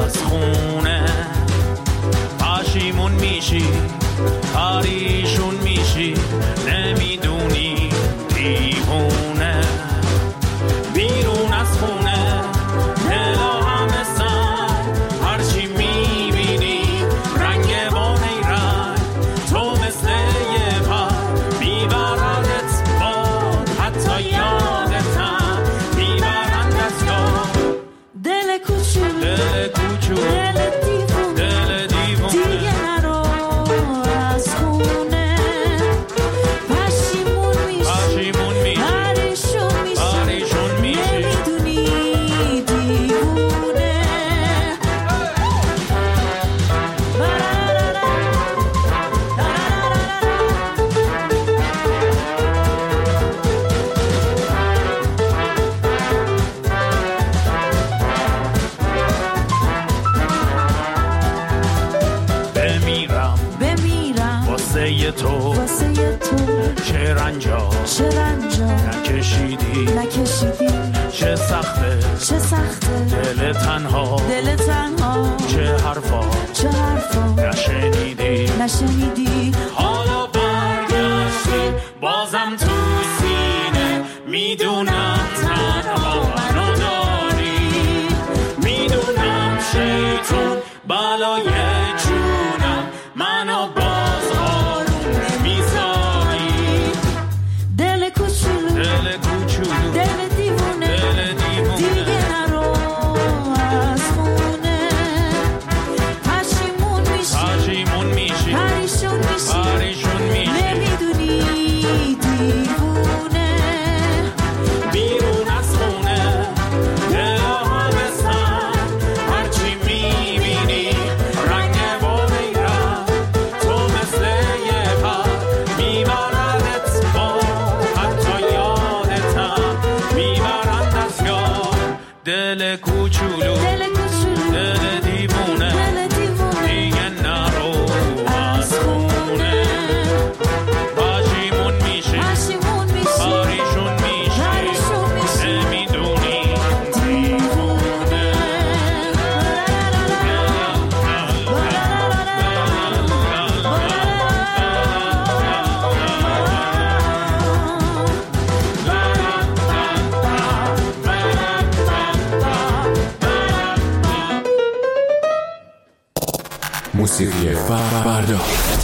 بازخونه پشیمون میشی پریشون میشی نمیدونی دیوونه بیرون از خونه دلا همه سر هرچی میبینی رنگ با نیرنگ تو مثل یه پر میبردت باد حتی یادتم میبرند از یاد دل کوچولو دل کوچولو دل دیوونه دیگه نرو از خونه پشیمون میشی پریشون میشی نمیدونی دیوونه بمیرم واسه تو چه رنجا نکشیدی چه سخته دل تنها چه حرفا نشنیدی حالا برگشتی بازم تو سینه میدونم تنها منو داری میدونم شیطون بلای جونم منو باز آروم نمیذاری دل کوچولو دل دیوونه دیگه نرو از خونه پشیمون میشی پریشون میشی نمیدونی دیوونه بیرون از خونه دلا همه سر هرچی میبینی رنگ با نیرنگ تو مثل یه پر میبردت با حتی یادتم میبرند از یاد دل کوچولو دل دیوونه دیگه نرو از خونه پشیمون میشی پریشون میشی نمیدونی دیوونه موسیقی فردا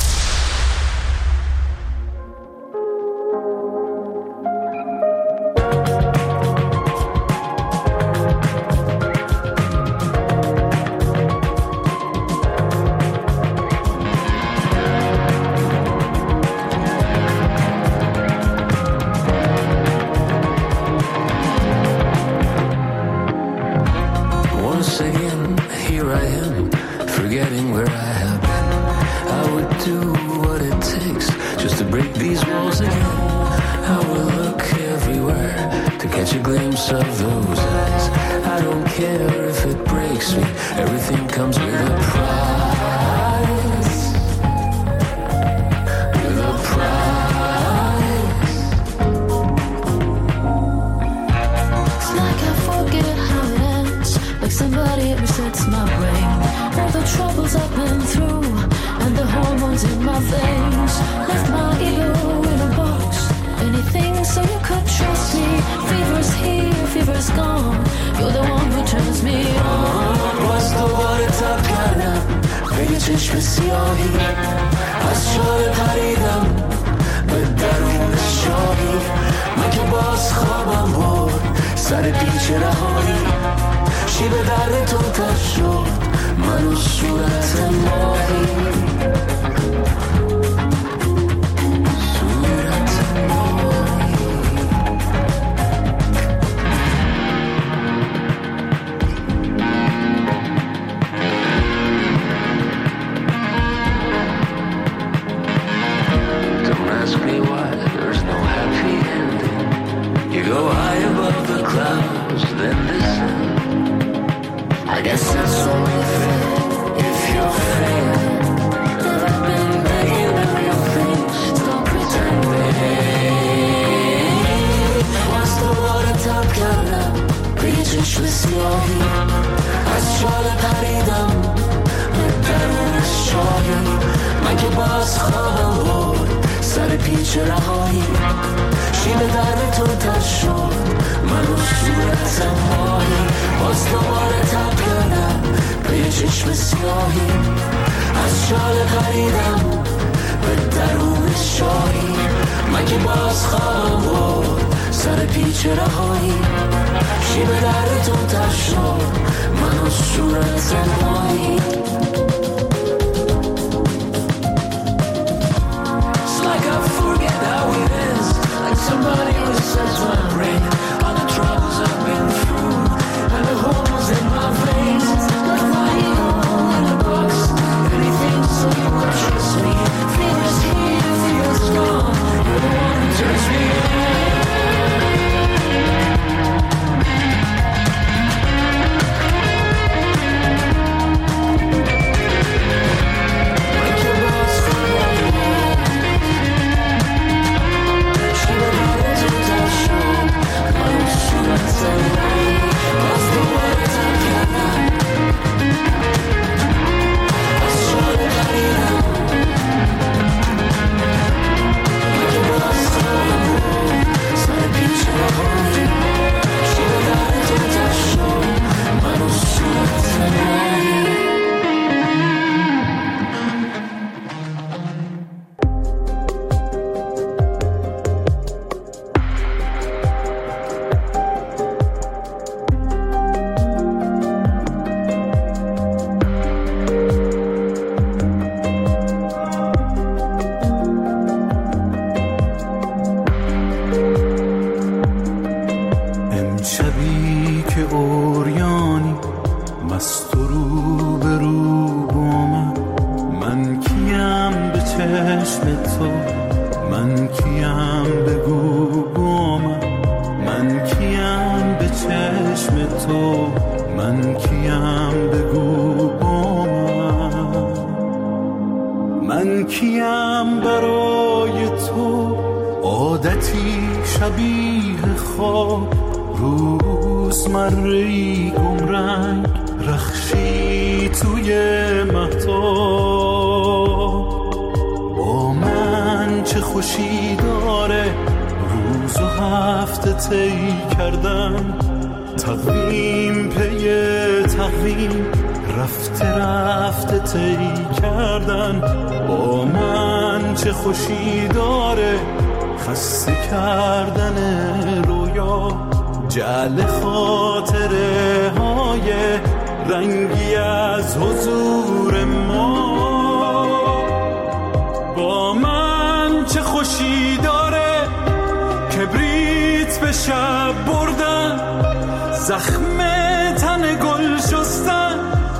Once again, here I am, forgetting where I have been. I would do what it takes just to break these walls again. I will look everywhere to catch a glimpse of those eyes. I don't care if it breaks me, everything comes with a price. With a price. It's like I forget how it ends, like somebody resets my brain. All the troubles I've been through and the hormones in my veins left my ego in a box. Anything so you could trust me. Fever's here, fever's gone. You're the one who turns me on. باز دوباره تب کردم به چشم سیاهی از شاله پریدم به درون شاهی من که باز خوابم برد سر پیچ رهایی شیب درد تو تر شد منو صورت ماهی صورت ماهی Don't ask me why there's no happy ending. You go high above the clouds, then listen. I guess that's only fair if you're fair. Never been begging the real thing. Stop pretending. Once the water top got up, reach with snowy. از شال پریدم باز خواهم برد سر پیچ رهایی. شیب در تو تا شد منو صورت ماهی. باز دوباره تب کردم به یه چشم سیاهی. از شال پریدم به درون شاهی. من که باز خواهم برد سر پیچ رهایی. شیب در تو تا شد منو صورت ماهی. Somebody resets my brain. All the troubles I've been through and the holes in my veins. Like my ego in a box. Anything so you won't trust me. Feels here, feels gone. You're the one who turns me on. خوشی داره خسته کردن رویا. جعل خاطره های رنگی از حضور ما. با من چه خوشی داره کبریت به شب بردن. زخم تن گل شستن.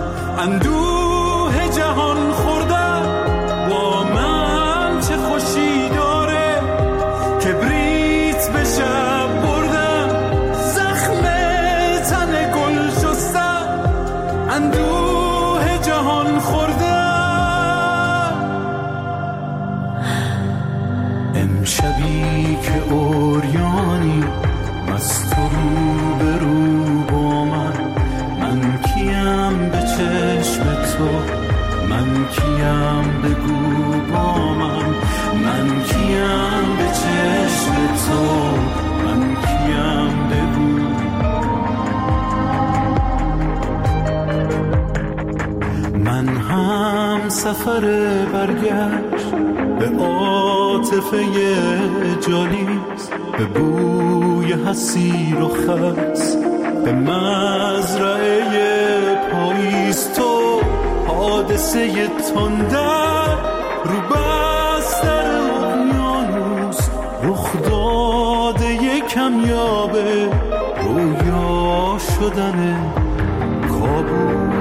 اندوه جهان خوردن. با من چه خوشی داره کبریت به شب بردن. زخم تن گل شستن. اندوه جهان خوردن. امشبی که اوریانی مست رو به رو با من. من کیم به چشم تو. من کیم بگو با من. من کیم به چشم تو. من کیم بگو. من هم سفر برگشت به عاطفه جالیز. به بوی حسیر و خس. به مزرعه پاییز. تو حادثه تندر رو بستر اقیانوس. رخ داده کمیابه رویا شدن کابوس.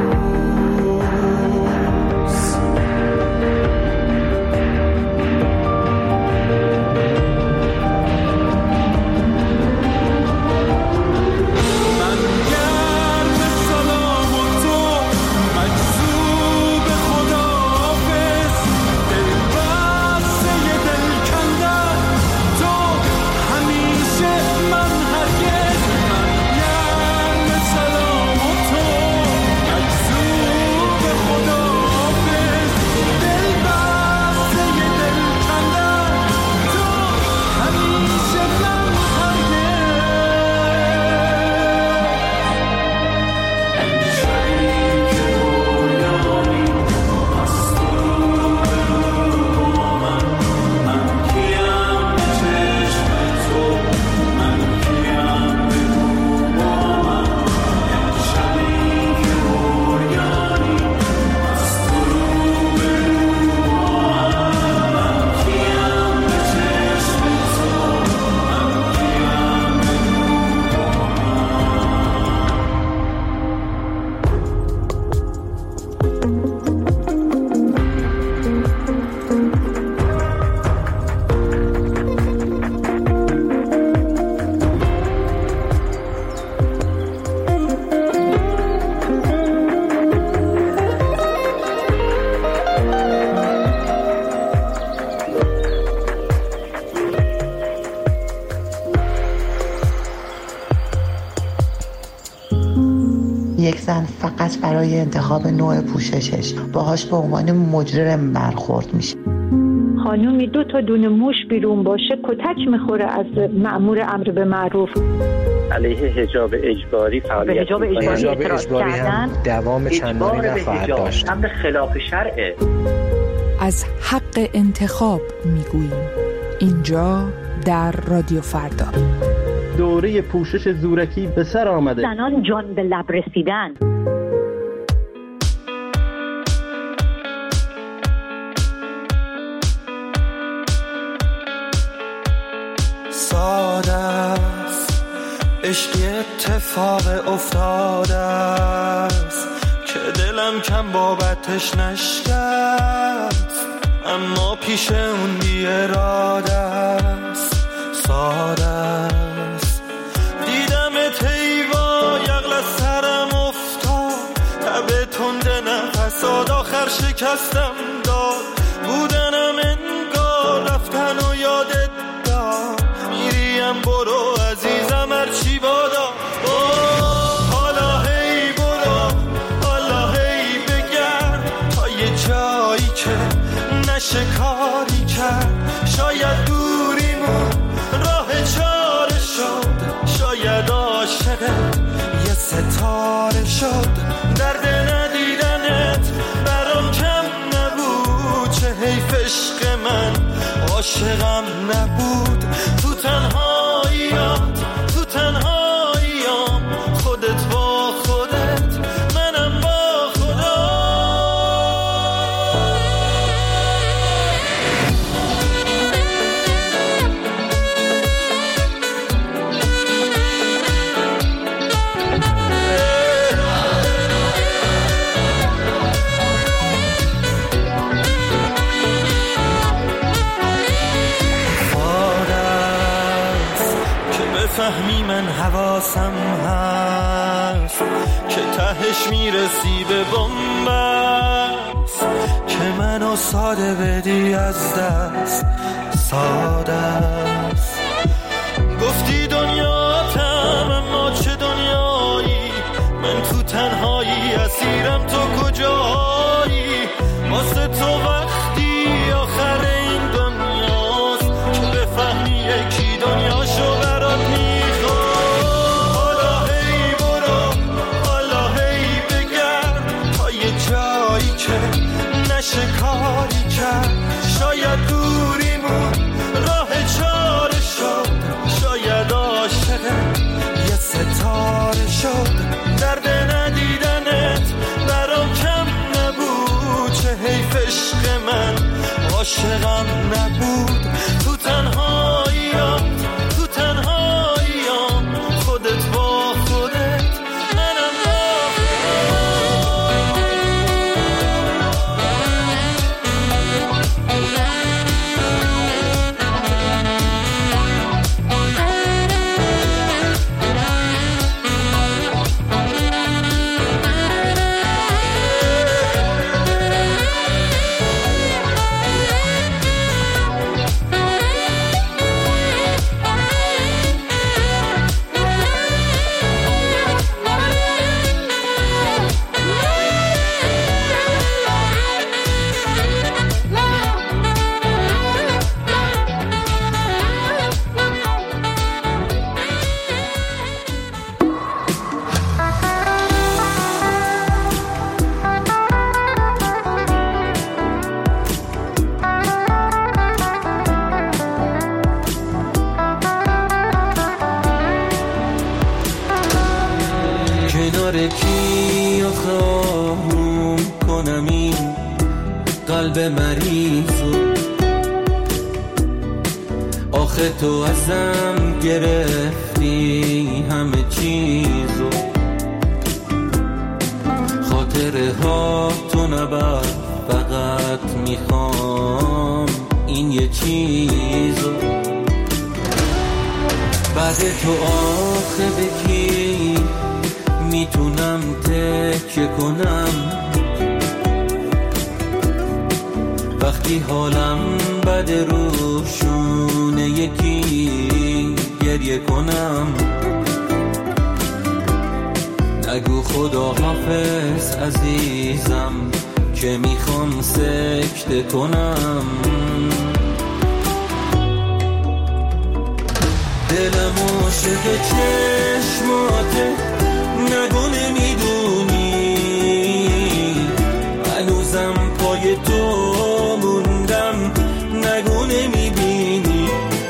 همیشه من هرگز من گرم سلام فقط برای انتخاب نوع پوششش باهاش به عنوان مجرم برخورد میشه. خانومی 2 تا دونه موش بیرون باشه کتک میخوره از مأمور امر به معروف. علیه حجاب اجباری فعالیت حجاب اجباری هم دوام چندانی نخواهد داشت. امر خلاف شرعه. از حق انتخاب میگوییم اینجا در رادیو فردا. دوره پوشش زورکی به سر آمده. زنان جان به لب رسیدن. ساده است عشقی اتفاق افتاده است که دلم کم بابتش نشکست، اما پیش اون بی اراده است. ساده است دیدم تیوا یغل از سرم افتاد، تب تنده نفساد آخر شکستم داد. بودنم انگار رفتن و یادت داد، میریم برو عزیزم هرچی بادا. حالا هی برو، حالا هی بگرد تا یه جایی که نشه کاری کرد. شاید دوریمون راه چاره شد، شاید عاشقت یه ستاره شد. درد ندیدنت برام کم نبود، چه حیف عشق من عاشقم نبود. تو تنهاییات تو تنهاییام، خودت با خودت منم با خدا. فهمی من حواسم هست که تهش میرسی به بنبست، که منو ساده بدی از دست. ساده است گفتی دنیاتم اما چه دنیایی، من تو تنهایی اسیرم تو کجایی. واسه تو وقتی آخر این دنیاست که بفهمی یکی دنیاشو برات میخواد. حالا هی برو، حالا هی بگرد تا یه جایی که نشه کاری کرد. شاید دوریمون راه چاره شد، شاید عاشقت یه ستاره شد. درد ندیدنت برام کم نبود، چه حیف عشق من عاشقم نبود. تو تنهاییات تو تنهاییام، خودت با خودت منم با کی آخام کنم این قلب مریضو. آخه تو ازم گرفتی همه چیزو، خاطره ها تو نبر، فقط میخوام این یه چیزو. بعد تو آخه بکی میتونم تکیه کنم، وقتی حالم بده روشونه یکی گریه کنم. نگو خدا حافظ عزیزم که میخوام سکته کنم. دلم عاشق چشماته نگو نمیدونی، هنوزم پای تو موندم نگو نمیبینی.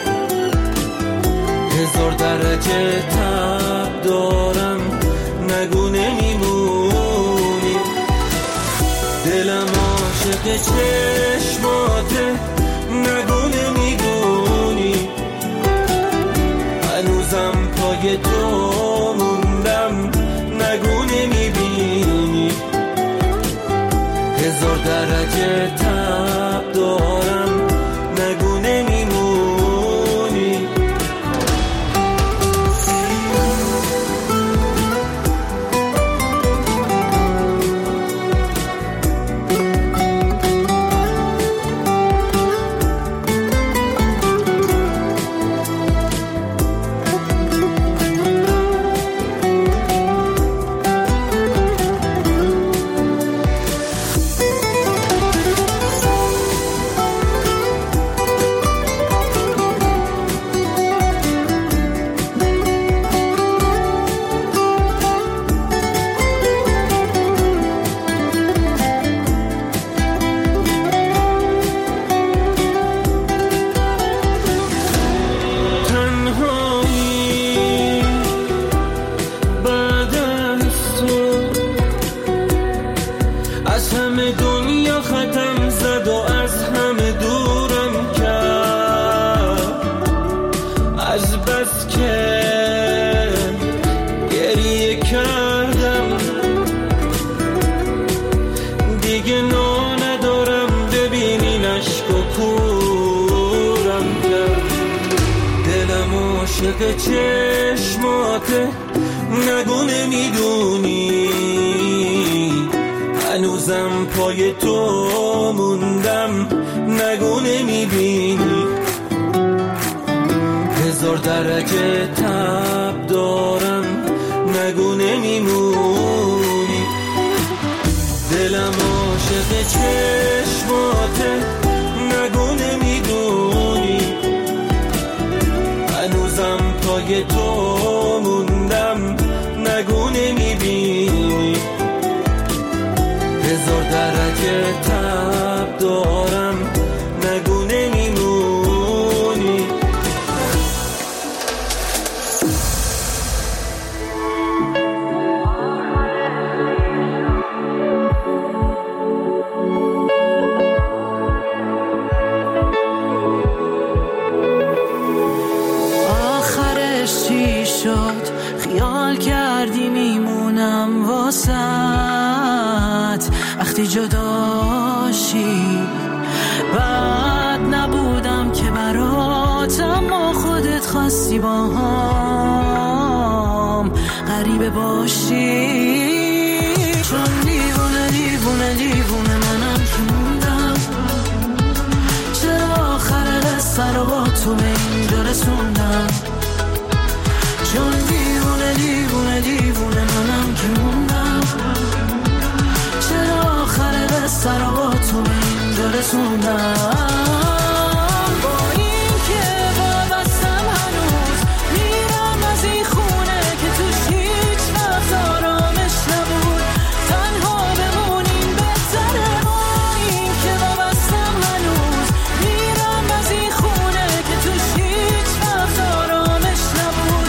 1000 درجه تب دارم نگو نمیمونی. دلم عاشق چشماته نگو نمیدونی، هنوزم پای تو موندم نگو نمیبینی. 1000 درجه تب دارم نگو نمیمونی. چشماته نگو نمیدونی، هنوزم پای تو موندم نگو نمیبینی. 1000 درجه تب دارم نگو نمیمونی. دلم عاشق چشماته نگو نمیدونی، هنوزم پای تو موندم نگو نمیبینی. 1000 درجه تب دارم نگو نمیمونی. خیال کردی میمونم واسط وقتی جداشی. بعد نبودم که برات، اما خودت خواستی با هم غریبه باشی. چون دیوونه دیوونه دیوونه منم که موندم، چرا آخر قصه رو با تو به اینجا رسوندم. چون دیوونه دیوونه دیوونه منم که موندم، چرا آخر قصه رو با تو به اینجا رسوندم. با این که وابستم هنوز میرم از این خونه که توش هیچ وقت آرامش نبود، تنها بمونیم بهتره. با این که وابستم هنوز میرم از این خونه که توش هیچ وقت آرامش نبود،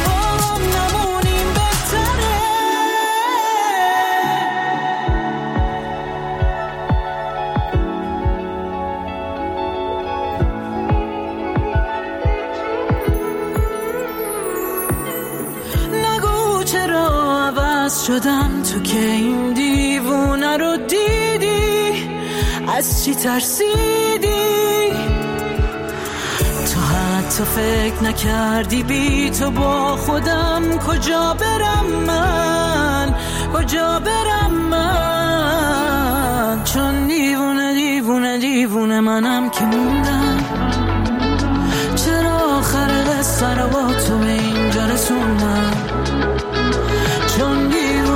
شدم تو که این دیوونه رو دیدی، از چی ترسیدی؟ تو حتی فکر نکردی بی تو با خودم کجا برم من، کجا برم من. چون دیوونه دیوونه دیوونه منم که موندم، چرا آخر قصه رو با تو به اینجا رسوندم. چون دیوونه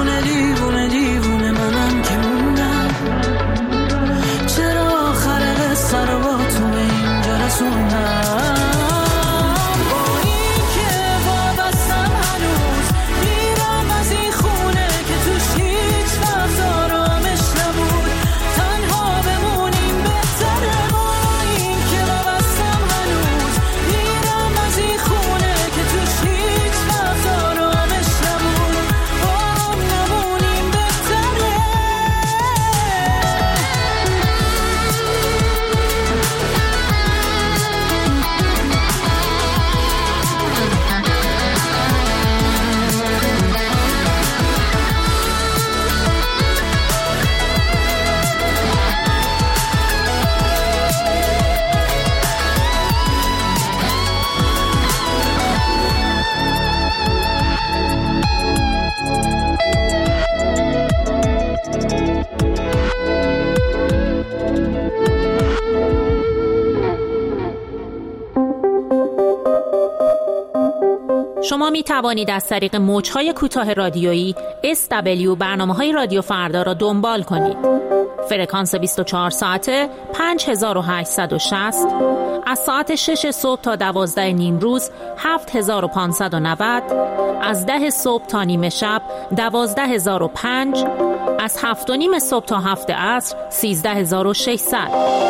شما می توانید از طریق موج‌های کوتاه رادیویی SW برنامه‌های رادیو فردا را دنبال کنید. فرکانس 24 ساعته 5860، از ساعت 6 صبح تا 12 نیم روز 7590، از 10 صبح تا نیمه شب 12005، از 7 و نیم صبح تا 7 عصر 13600.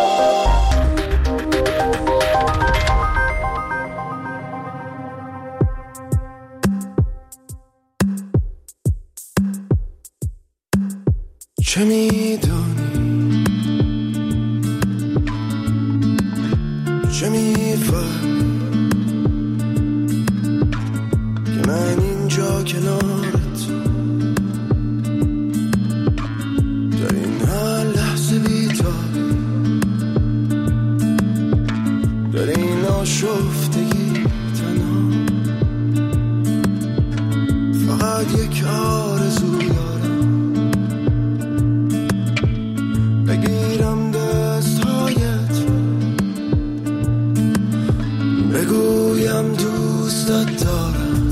چه میدانی، چه میفهمی که من اینجا کنارت در این هر لحظه بی‌تابی، در این آشفتگی تنها، فقط یک آرزو بگیرم دستهایت، بگویم دوستت دارم،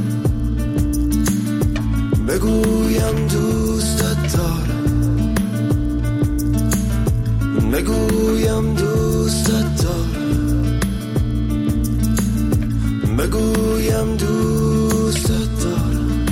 بگویم دوستت دارم، بگویم دوستت دارم، بگویم دوستت دارم.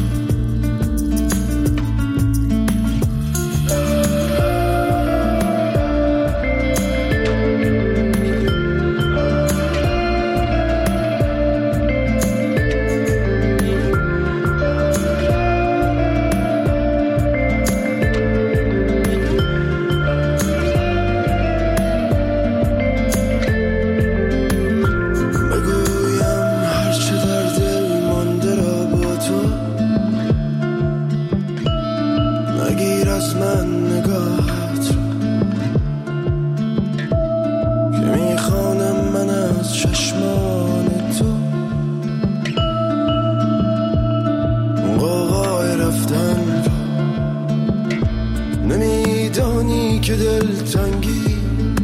که دلتنگی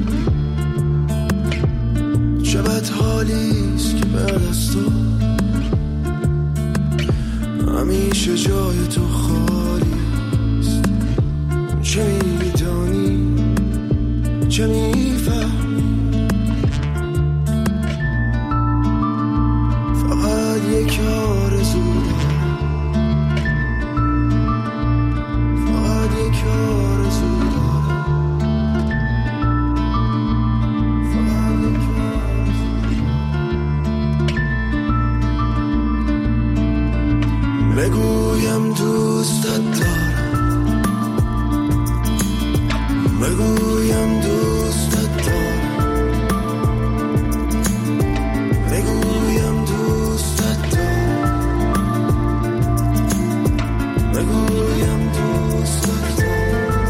چه بد حالیست که بعد از تو همیشه جای تو خالیست. چه میدانی، چه میفهمی، فقط یک آرزو دارم، فقط یک آرزو دارم، فقط یک آرزو. بگویم دوستت دارم، بگویم دوستت دارم، بگویم دوستت دارم، بگویم دوستت دارم.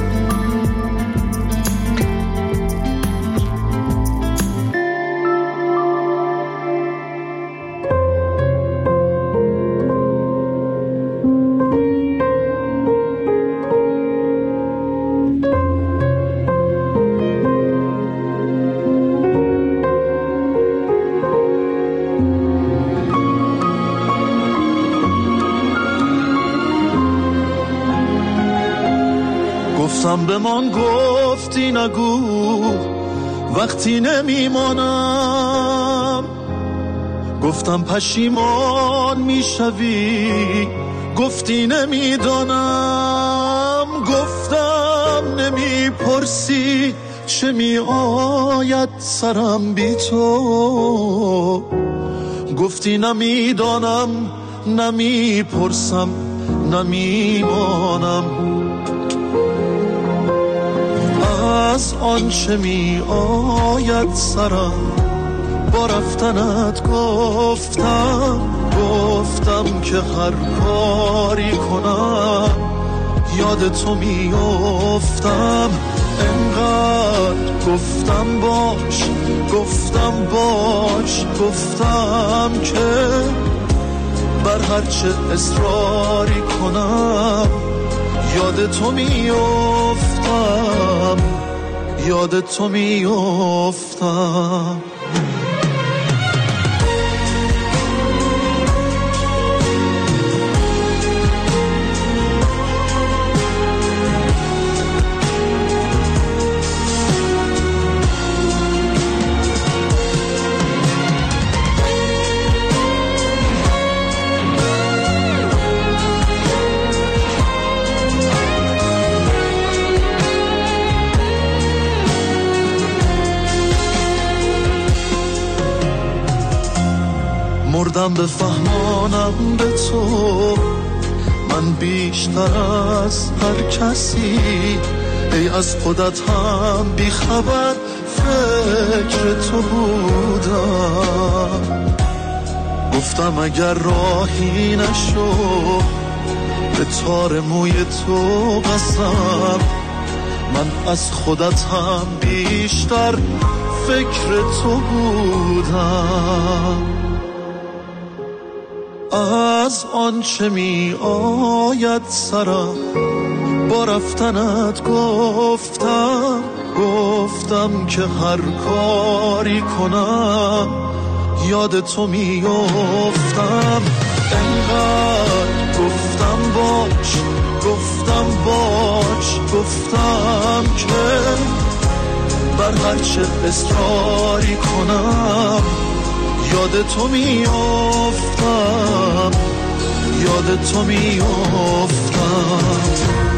گفتم به من گفتی نگو وقتی نمیمانم، گفتم پشیمان میشوی گفتی نمیدانم، گفتم نمیپرسی چه میآید سرم بی تو، گفتی نمیدانم نمیپرسم نمیمانم. از آنچه می آید سرم با رفتنت گفتم که هر کاری کنم یاد تو می افتم. انقدر گفتم باش گفتم که بر هرچه اصراری کنم یاد تو می افتم، یاد تو می افتم. خودم بفهمانم به تو من بیشتر از هر کسی ای از خودت هم بیخبر فکر تو بودم گفتم اگر راهی نشو به تار موی تو قسم من از خودت هم بیشتر فکر تو بودم از آنچه می آید سرم با رفتنت گفتم که هر کاری کنم یاد تو می افتم انقدر گفتم که بر هرچه اصراری کنم یاد تو می افتم